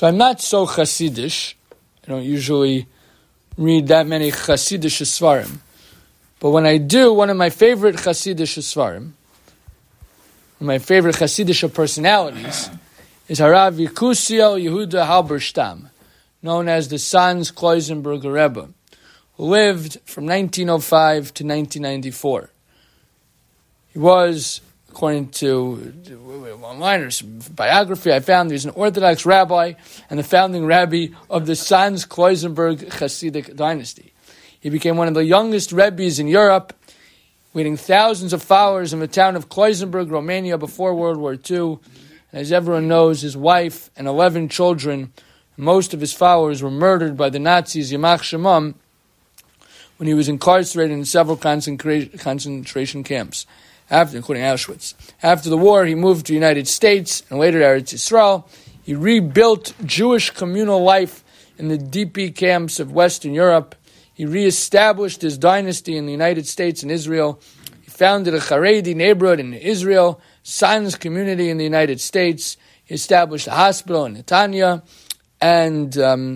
So I'm not so Hasidish. I don't usually read that many Hasidish Svarim. But when I do, one of my favorite Hasidish Svarim, my favorite Hasidish personalities, is Harav Yekusiel Yehuda Halberstam, known as the Sanz Kloisenberger Rebbe, who lived from 1905 to 1994. He was, according to one-liner's biography, I found he's an Orthodox rabbi and the founding rabbi of the Sanz Kloisenberg Hasidic dynasty. He became one of the youngest rebbes in Europe, leading thousands of followers in the town of Kloisenberg, Romania, before World War II. And as everyone knows, his wife and 11 children, most of his followers, were murdered by the Nazis, Yamach Shemam, when he was incarcerated in several concentration camps, including Auschwitz. After the war, he moved to the United States and later to Eretz Yisrael. He rebuilt Jewish communal life in the DP camps of Western Europe. He reestablished his dynasty in the United States and Israel. He founded a Haredi neighborhood in Israel, Sanz community in the United States. He established a hospital in Netanya and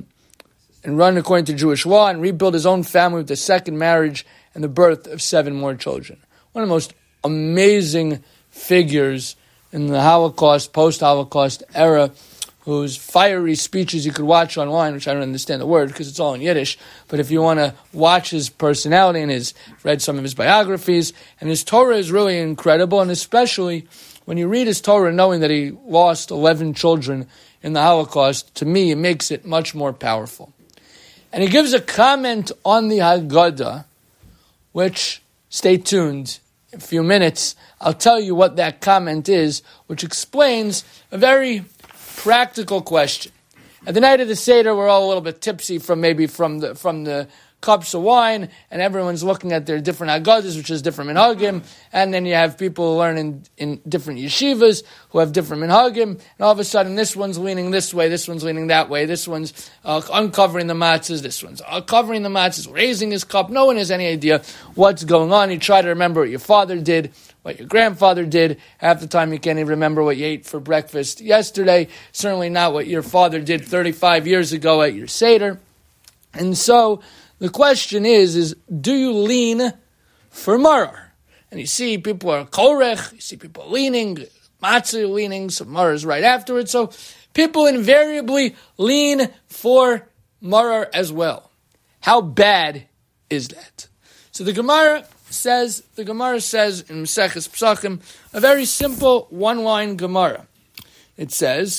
run according to Jewish law, and rebuilt his own family with a second marriage and the birth of 7 more children. One of the most amazing figures in the Holocaust, post-Holocaust era, whose fiery speeches you could watch online, which I don't understand the word because it's all in Yiddish, but if you want to watch his personality and read some of his biographies, and his Torah is really incredible, and especially when you read his Torah knowing that he lost 11 children in the Holocaust, to me it makes it much more powerful. And he gives a comment on the Haggadah, which, stay tuned, in a few minutes, I'll tell you what that comment is, which explains a very practical question. At the night of the Seder, we're all a little bit tipsy from the cups of wine, and everyone's looking at their different Haggadahs, which is different minhagim, and then you have people who learn in different yeshivas who have different minhagim, and all of a sudden this one's leaning this way, this one's leaning that way, this one's uncovering the matzahs, this one's covering the matzahs, raising his cup. No one has any idea what's going on. You try to remember what your father did, what your grandfather did. Half the time you can't even remember what you ate for breakfast yesterday, certainly not what your father did 35 years ago at your Seder. And so the question is do you lean for marar? And you see people are korech, you see people leaning, matzah leaning, so marar is right afterwards. So people invariably lean for marar as well. How bad is that? So the Gemara says in Maseches Pesachim, a very simple one-line Gemara. It says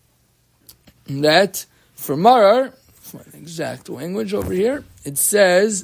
that for marar, for an exact language over here, it says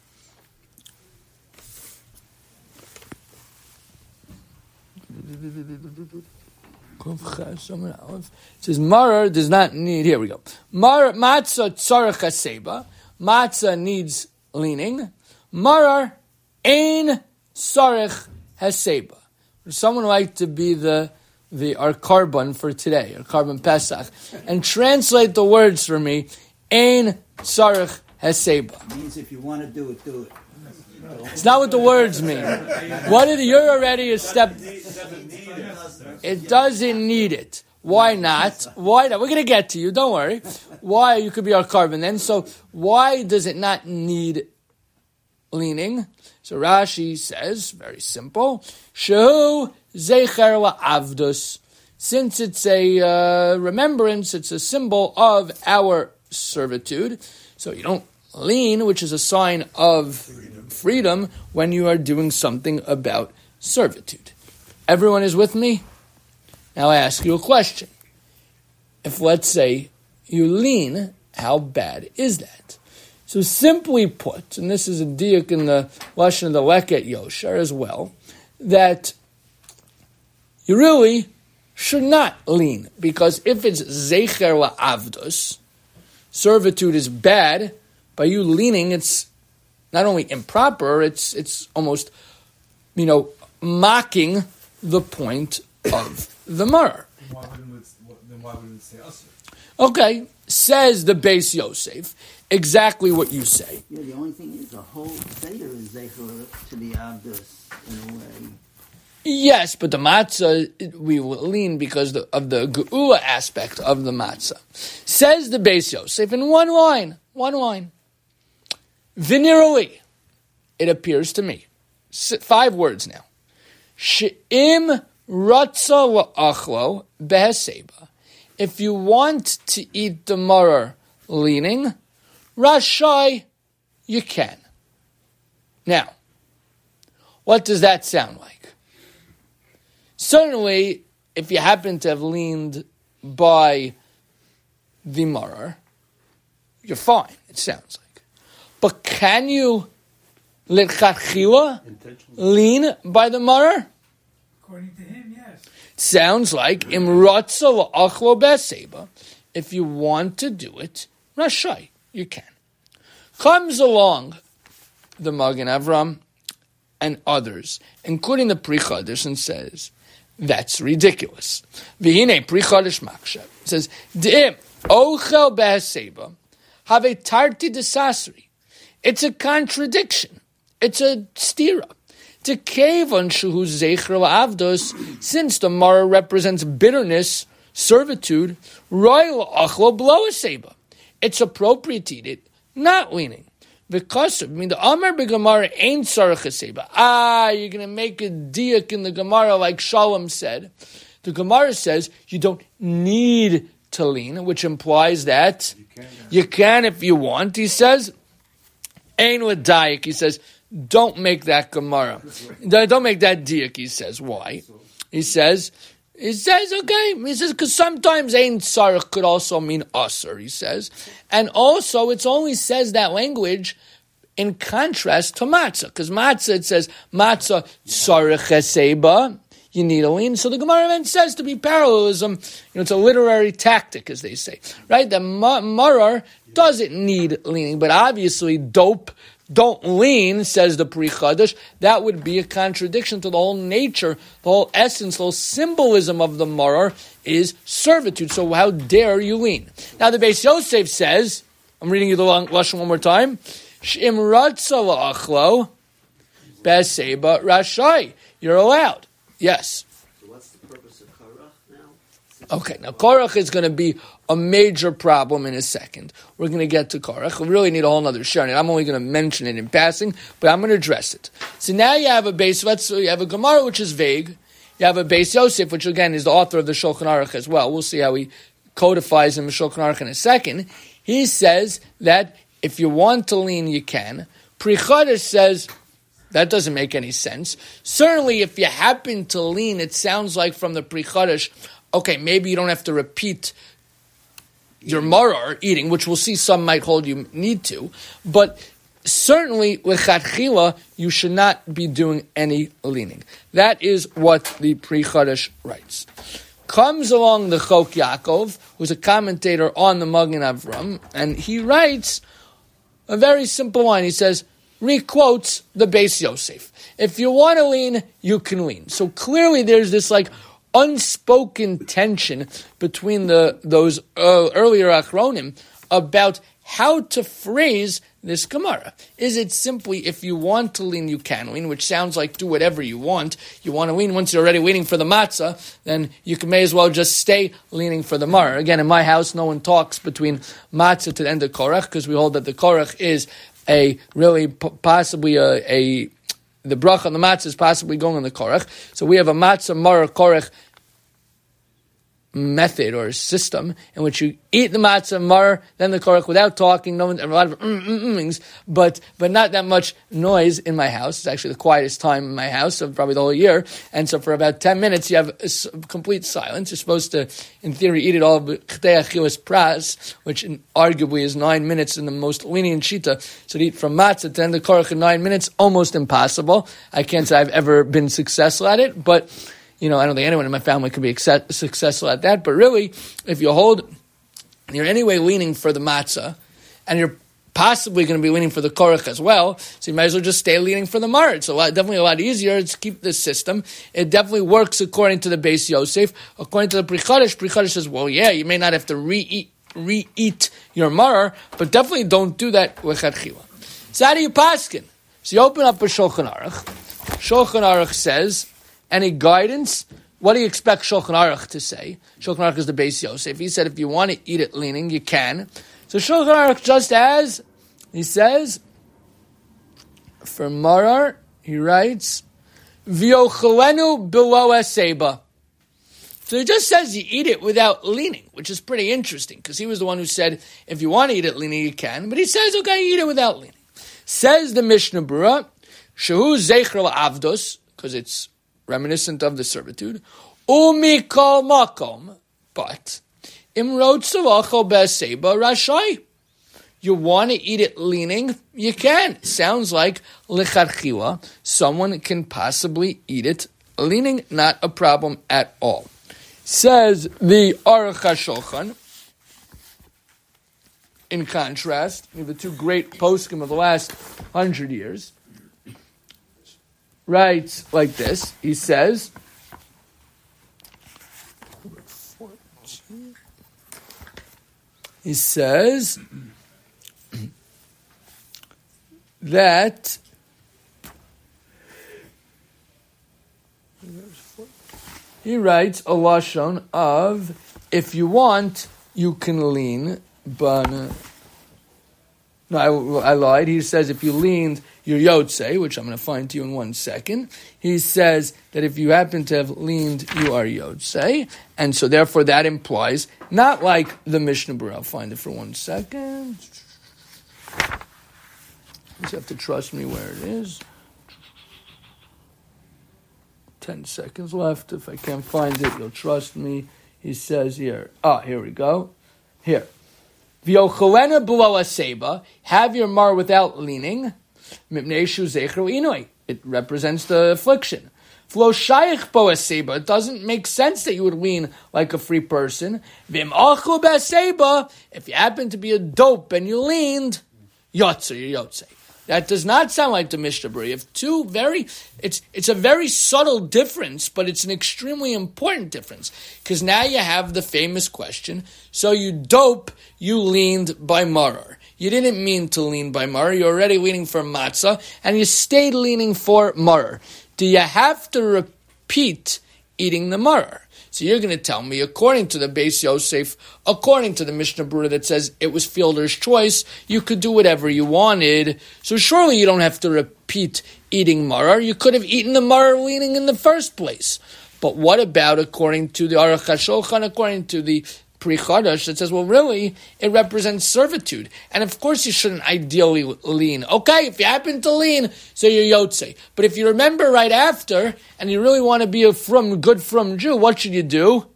marar does not need, here we go. Matzah tzarech haseba. Matzah needs leaning. Marar ein tzarech haseba. Would someone like to be our carbon for today, our carbon Pesach, and translate the words for me? Ein tzarech haseba. It means if you want to do it, do it. It's not what the words mean. You're already a step. It doesn't need it. Why not? Why not? We're going to get to you. Don't worry. Why? You could be our carbon then. So why does it not need leaning? So Rashi says, very simple, Shehu zecher la'avdus. Since it's a remembrance, it's a symbol of our servitude. So you don't lean, which is a sign of freedom when you are doing something about servitude. Everyone is with me? Now I ask you a question. If, let's say, you lean, how bad is that? So simply put, and this is a diuk in the Lashon of the Leket Yosher as well, that you really should not lean, because if it's zecher la'avdus, servitude is bad. By you leaning, it's not only improper, it's almost, mocking the point of the marar. Then why wouldn't it say usher? Okay, says the Beis Yosef, exactly what you say. Yeah, the only thing is the whole Seder is zecher to the Avdus in a way. Yes, but the matzah, we will lean because of the geula aspect of the matzah. Says the Beis Yosef in one line. Vinirali, it appears to me. 5 words now. She'im ratza la'achlo beheseba. If you want to eat the maror leaning, rashai, you can. Now, what does that sound like? Certainly, if you happen to have leaned by the maror, you're fine, it sounds like. But can you l'chatchila lean by the maror? According to him, yes. It sounds like imratza la'achlo b'seba. If you want to do it, rashai, you can. Comes along the Magen Avram and others, including the Pri Chadash, and says, that's ridiculous. V'hinei Pri Chadash Makshav. It says, D'im ochel b'haseba have a tarti desasri. It's a contradiction. It's a stira. To kevon shehu zecher la'avdos, since the maror represents bitterness, servitude, royal achlo below a seba. It's appropriate to eat it, not leaning. Because the Amar b'Gemara ain't sarach seba. You're going to make a diak in the Gemara like Shalom said. The Gemara says you don't need to lean, which implies that you can if you want. He says, ain with diak. He says, don't make that Gemara. Don't make that diak, he says. Why? He says, okay. He says, because sometimes ein sarach could also mean usr, he says. And also, it only says that language in contrast to matzah. Because matzah, it says, matzah sarach eseba, you need a lean. So the Gemara then says, to be parallelism, it's a literary tactic, as they say. Right? The maror doesn't need leaning, but obviously don't lean, says the Pri Chadash. That would be a contradiction to the whole nature, the whole essence, the whole symbolism of the maror is servitude. So how dare you lean? Now the Beis Yosef says, I'm reading you the lashon one more time, Sh'im ratza la'achlo b'seba rashai. You're allowed. Yes. So what's the purpose of Korach now? Okay, now Korach is going to be a major problem in a second. We're going to get to Korach. We really need a whole other share. I'm only going to mention it in passing, but I'm going to address it. So now you have you have a Gemara which is vague. You have a Beis Yosef, which again is the author of the Shulchan Aruch as well. We'll see how he codifies in the Shulchan Aruch in a second. He says that if you want to lean, you can. Pri Chadash says that doesn't make any sense. Certainly, if you happen to lean, it sounds like from the Pri Chadash, okay, maybe you don't have to repeat your maror eating, which we'll see some might hold you need to, but certainly l'chatchila you should not be doing any leaning. That is what the Pri Chadash writes. Comes along the Chok Yaakov, who's a commentator on the Magen Avram, and he writes a very simple line. He says, requotes the Beis Yosef. If you want to lean, you can lean. So clearly there's this unspoken tension between those earlier Achronim about how to phrase this Gemara. Is it simply, if you want to lean, you can lean, which sounds like do whatever you want. You want to lean, once you're already waiting for the matzah, then you may as well just stay leaning for the maror. Again, in my house, no one talks between matzah to the end of Korach, because we hold that the Korach is possibly the bracha on the matzah is possibly going on the korach. So we have a matzah maror korach method or system in which you eat the matzah maror, then the korach without talking, a lot of but not that much noise in my house. It's actually the quietest time in my house of probably the whole year. And so for about 10 minutes you have complete silence. You're supposed to, in theory, eat it all b'chtei achilas pras, which arguably is 9 minutes in the most lenient shita. So to eat from matzah to end the korach in 9 minutes, almost impossible. I can't say I've ever been successful at it, but I don't think anyone in my family can be successful at that. But really, if you're anyway leaning for the matzah, and you're possibly going to be leaning for the korach as well, so you might as well just stay leaning for the maror. It's definitely a lot easier to keep this system. It definitely works according to the Beis Yosef. According to the Pri Chadash says, well, yeah, you may not have to re-eat your maror, but definitely don't do that lechatchila. So how do you paskin? So you open up a Shulchan Aruch. Shulchan Aruch says, any guidance, what do you expect Shulchan Aruch to say? Shulchan Aruch is the Beis Yosef. He said if you want to eat it leaning, you can. So Shulchan Aruch, just as he says, for Marar, he writes, V'yochalenu below aseba. So he just says you eat it without leaning, which is pretty interesting, because he was the one who said, if you want to eat it leaning, you can. But he says, okay, eat it without leaning. Says the Mishnah Berurah, Shehu Zeicher Avdos, because it's reminiscent of the servitude, Umikol Makom, but Imrot Savachol Be'aseba Rashai. You want to eat it leaning? You can. Sounds like licharchila. Someone can possibly eat it leaning, not a problem at all. Says the Aruch HaShulchan. In contrast, we have the two great poskim of the last 100 years. Writes like this. He says, that he writes a lashon of, if you want, you can lean, but no, I lied. He says if you leaned, you're yotzei, which I'm going to find to you in 1 second. He says that if you happen to have leaned, you are yotzei, and so therefore that implies, not like the Mishnah Berurah. I'll find it for 1 second. You have to trust me where it is. 10 seconds left. If I can't find it, you'll trust me. He says here. Here we go. Here. V'yochalena below aseba. Have your mar without leaning. Mipneishu zeichru inoi. It represents the affliction. V'lo shayich bo aseba. It doesn't make sense that you would lean like a free person. V'im achu be'aseba. If you happen to be a dope and you leaned, yotze, you're yotze. That does not sound like the Mishnah Berurah. You have two it's a very subtle difference, but it's an extremely important difference. Because now you have the famous question, so you dope, you leaned by marar. You didn't mean to lean by marar, you're already leaning for matzah, and you stayed leaning for marar. Do you have to repeat eating the marar? So you're going to tell me, according to the Beis Yosef, according to the Mishnah Berurah that says it was fielder's choice, you could do whatever you wanted. So surely you don't have to repeat eating marar. You could have eaten the marar leaning in the first place. But what about according to the Aruch HaShulchan, according to the Pri Chadash, that says, well, really, it represents servitude. And of course you shouldn't ideally lean. Okay, if you happen to lean, so you're yotze. But if you remember right after, and you really want to be a good from Jew, what should you do?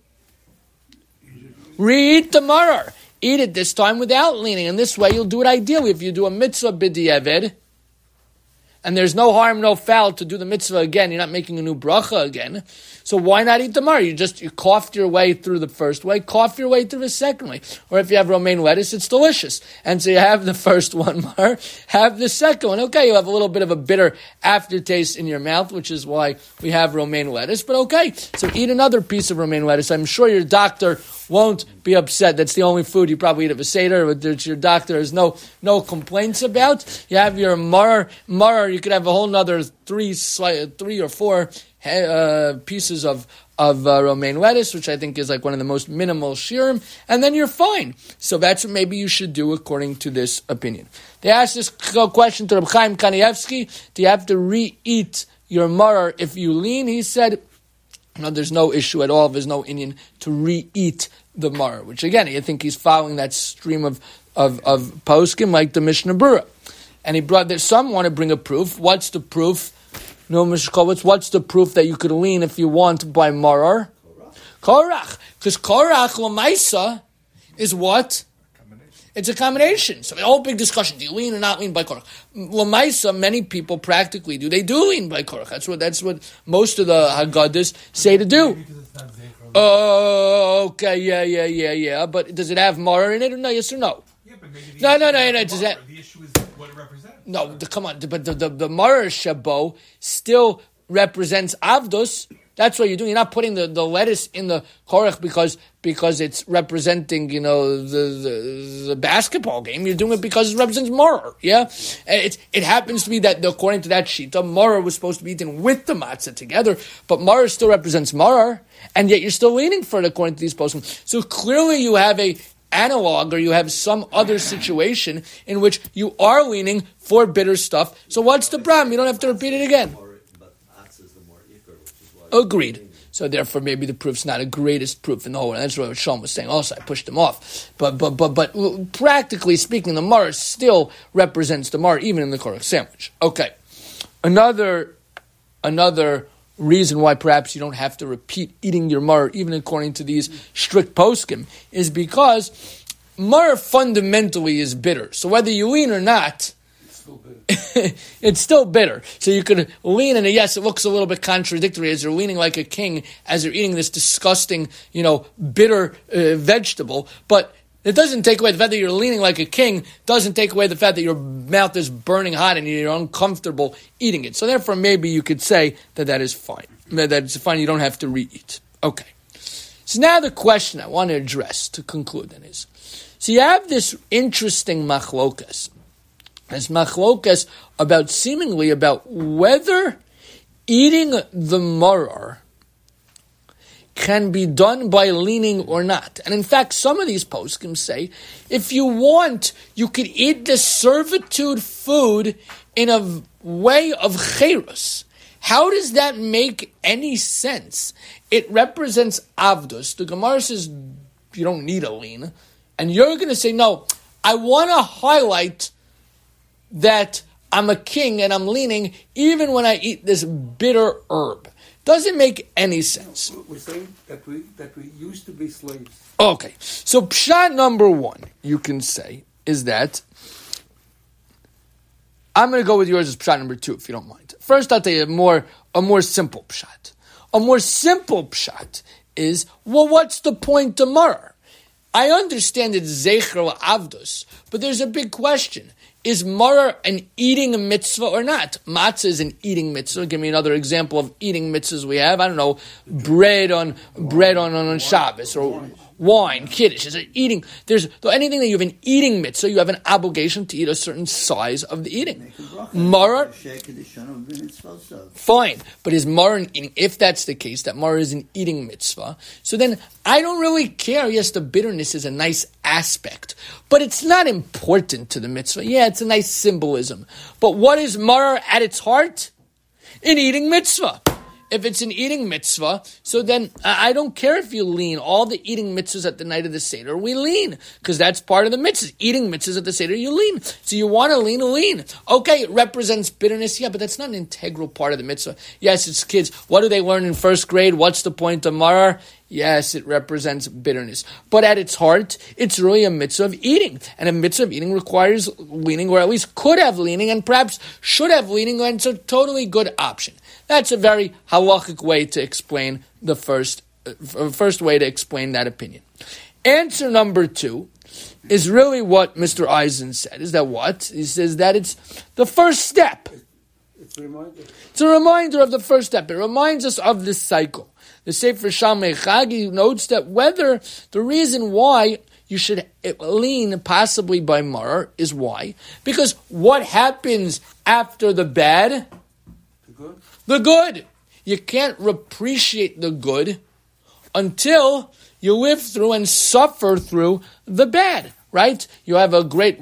Re-eat the marar. Eat it this time without leaning. And this way you'll do it ideally. If you do a mitzvah b'diavad, and there's no harm, no foul to do the mitzvah again, you're not making a new bracha again. So why not eat the mar? You coughed your way through the first way, cough your way through the second way. Or if you have romaine lettuce, it's delicious. And so you have the first one mar, have the second one. Okay, you have a little bit of a bitter aftertaste in your mouth, which is why we have romaine lettuce. But okay, so eat another piece of romaine lettuce. I'm sure your doctor won't be upset. That's the only food you probably eat at a Seder, which your doctor has no complaints about. You have your mar, you could have a whole nother three or four pieces of romaine lettuce, which I think is like one of the most minimal shirim, and then you're fine. So that's what maybe you should do according to this opinion. They asked this question to Reb Chaim Kanievsky, do you have to re-eat your marar if you lean? He said, no, there's no issue at all. There's no inyan to re-eat the marar, which again, I think he's following that stream of poskim like the Mishnah Berurah. And he brought that some want to bring a proof. What's the proof? No, Mishkovitz, what's the proof that you could lean if you want by marar? Korach. Because korach l'maisa is what? It's a combination. So the whole big discussion, do you lean or not lean by korach? L'maisa, many people practically do. They do lean by korach. That's what most of the Haggadahs say to do. Oh, okay, yeah. But does it have marar in it or no? Yes or no? Yeah, but maybe no. Does that? The issue is what it represents. No, come on. But the marar shabo still represents avdos. That's what you're doing. You're not putting the lettuce in the korach because it's representing, the basketball game. You're doing it because it represents maror. Yeah, it happens to be that according to that shita, maror was supposed to be eaten with the matzah together, but maror still represents maror, and yet you're still leaning for it according to these poskim. So clearly, you have a analog, or you have some other situation in which you are leaning for bitter stuff. So what's the problem? You don't have to repeat it again. Agreed. So therefore, maybe the proof's not the greatest proof in the whole world. That's what Shalom was saying. Also, I pushed him off. But practically speaking, the mar still represents the mar, even in the korach sandwich. Okay. Another reason why perhaps you don't have to repeat eating your mar, even according to these strict poskim, is because mar fundamentally is bitter. So whether you lean or not, it's still bitter. So you could lean, and yes, it looks a little bit contradictory as you're leaning like a king, as you're eating this disgusting, bitter vegetable. But it doesn't take away the fact that you're leaning like a king, doesn't take away the fact that your mouth is burning hot and you're uncomfortable eating it. So therefore, maybe you could say that is fine. That it's fine, you don't have to re-eat. Okay. So now the question I want to address to conclude then is, so you have this interesting machlokas. There's machlokas about whether eating the maror can be done by leaning or not. And in fact, some of these poskim say, if you want, you could eat the servitude food in a way of cherus. How does that make any sense? It represents avdus. The Gemara says you don't need a lean. And you're going to say, no, I want to highlight that I'm a king and I'm leaning even when I eat this bitter herb. Doesn't make any sense. We're saying that we used to be slaves. Okay, so pshat number one, you can say, is that, I'm going to go with yours as pshat number two, if you don't mind. First, I'll tell you a more simple pshat. A more simple pshat is, well, what's the point tomorrow? I understand it's zecher avdos, but there's a big question. Is maror an eating mitzvah or not? Matzah is an eating mitzvah. Give me another example of eating mitzvahs we have. I don't know, bread on Shabbos, or wine, kiddush. Is it eating? There's anything that you have an eating mitzvah, you have an obligation to eat a certain size of the eating. Maror, fine, but is maror an eating? If that's the case, that maror is an eating mitzvah, so then I don't really care. Yes, the bitterness is a nice aspect, but it's not important to the mitzvah. Yeah, it's a nice symbolism. But what is maror at its heart? An eating mitzvah. If it's an eating mitzvah, so then I don't care if you lean. All the eating mitzvahs at the night of the Seder, we lean, because that's part of the mitzvahs. Eating mitzvahs at the Seder, you lean. So you want to lean. Okay, it represents bitterness, yeah, but that's not an integral part of the mitzvah. Yes, it's kids. What do they learn in first grade? What's the point of maror? Yes, it represents bitterness. But at its heart, it's really a mitzvah of eating. And a mitzvah of eating requires leaning, or at least could have leaning, and perhaps should have leaning, and it's a totally good option. That's a very halachic way to explain the first way to explain that opinion. Answer number two is really what Mr. Eisen said. Is that what? He says that it's the first step. It's a reminder. It's a reminder of the first step. It reminds us of this cycle. The Sefer Shalmei Chagi notes that whether the reason why you should lean possibly by maror is why. Because what happens after the bad? The good. You can't appreciate the good until you live through and suffer through the bad, right? You have a great,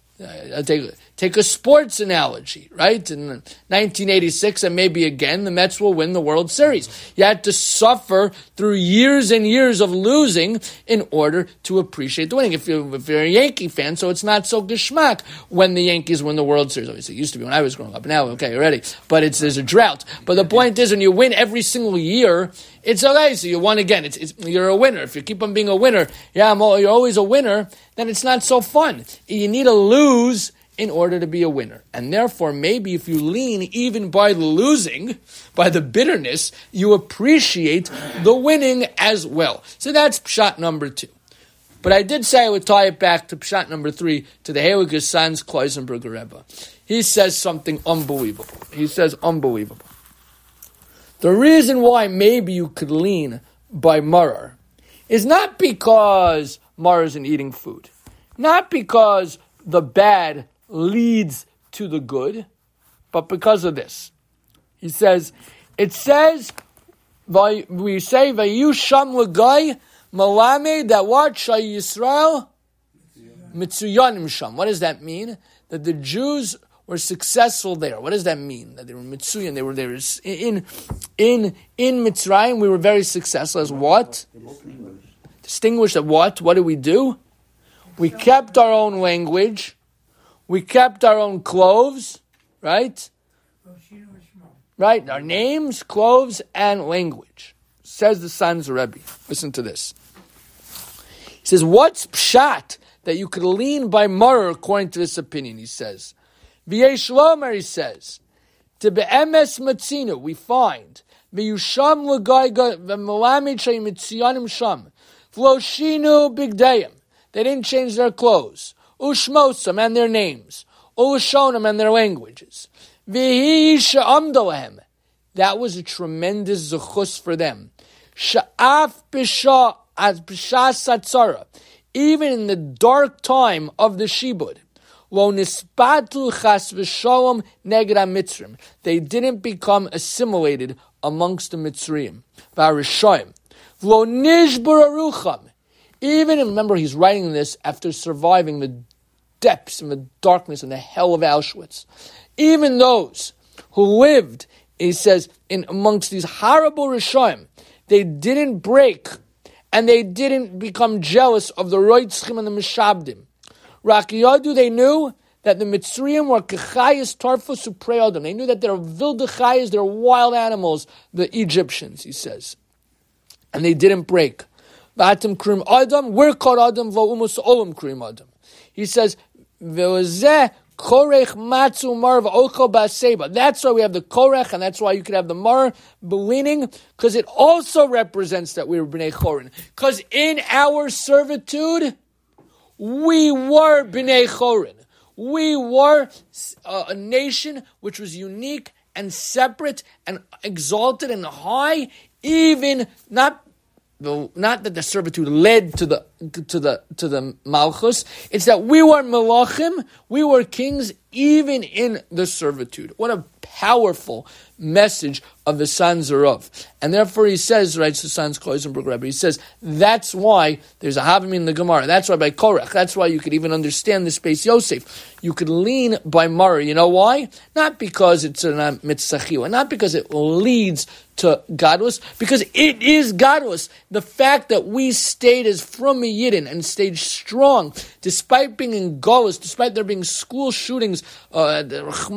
take a sports analogy, right? In 1986, and maybe again, the Mets will win the World Series. You had to suffer through years and years of losing in order to appreciate the winning. If you're a Yankee fan, so it's not so geschmack when the Yankees win the World Series. Obviously, it used to be when I was growing up. Now, okay, already. But there's a drought. But the point is, when you win every single year, it's okay. So you won again. You're a winner. If you keep on being a winner, you're always a winner, then it's not so fun. You need to lose in order to be a winner. And therefore, maybe if you lean even by the losing, by the bitterness, you appreciate the winning as well. So that's pshat number two. But I did say I would tie it back to pshat number three, to the Heilige Sanz Kloisenberger Rebbe. He says something unbelievable. The reason why maybe you could lean by marar is not because marar isn't eating food, not because the bad leads to the good, but because of this. He says, it says, we say, Vayu Sham L'Gai Malame, that what? Shai Yisrael Mitsuyanim Sham. What does that mean? That the Jews were successful there. What does that mean? That they were Mitsuyan, they were there. In Mitzrayim, we were very successful as what? Distinguished at what? What did we do? We kept our own language. We kept our own clothes, right? Right, our names, clothes, and language. Says the sons of Rebbe. Listen to this. He says, what's pshat that you could lean by marar according to this opinion? He says, V'yesh lomer, he says, to be'emes matzina, we find, v'yusham l'gai v'melamid shay mitziyanim sham, v'loshinu bigdayim, they didn't change their clothes, ushmosam and their names, ushonam and their languages, v'hi sha'amdalahem, that was a tremendous zechus for them, sha'af b'shah as b'shah satzara, even in the dark time of the shibud, lo nispatu chas v'shalom neged ha-mitzrim, they didn't become assimilated amongst the Mitzrayim, v'harishayim, lo nishbar arucham, even, remember he's writing this after surviving the depths and the darkness and the hell of Auschwitz, even those who lived, he says, in amongst these horrible Rishayim, they didn't break and they didn't become jealous of the Roitzchim and the Mishabdim. Rakiyadu, they knew that the Mitzrayim were kechayas tarfus upreodam. They knew that they're wilde chayas, they're wild animals, the Egyptians, he says. And they didn't break. V'atem krim adam, we're called adam, v'umus olam krim adam. He says, v'ozeh korech matzu mar v'ochel ba'seba. That's why we have the korech, and that's why you could have the mar beleaning, because it also represents that we were b'nei chorin. Because in our servitude, we were B'nai Chorin. We were a nation which was unique and separate and exalted and high, even not that the servitude led to the Malchus. It's that we were Melachim, we were kings, even in the servitude. What a powerful message of the sons of. And therefore he says, writes the sons Kloisenberg Rebbe, he says, that's why there's a Havim in the Gemara. That's why by Korach, that's why you could even understand the space Yosef. You could lean by Mara. You know why? Not because it's a mitzachila, not because it leads to Gadlus, because it is Gadlus. The fact that we stayed as from a Yidden and stayed strong, despite being in Golus, despite there being school shootings, despite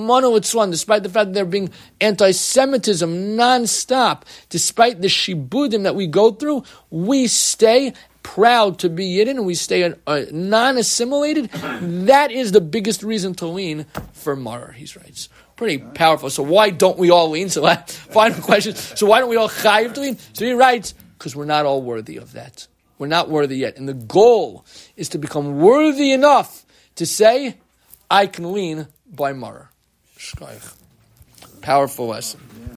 the fact that there being anti-Semitism non-stop, despite the shibudim that we go through, we stay proud to be Yidden and we stay non-assimilated. That is the biggest reason to lean for Marar, he writes. Pretty powerful. So why don't we all lean? So final question. So why don't we all chayiv to lean? So he writes, because we're not all worthy of that. We're not worthy yet. And the goal is to become worthy enough to say, I can lean by Marar. Powerful lesson.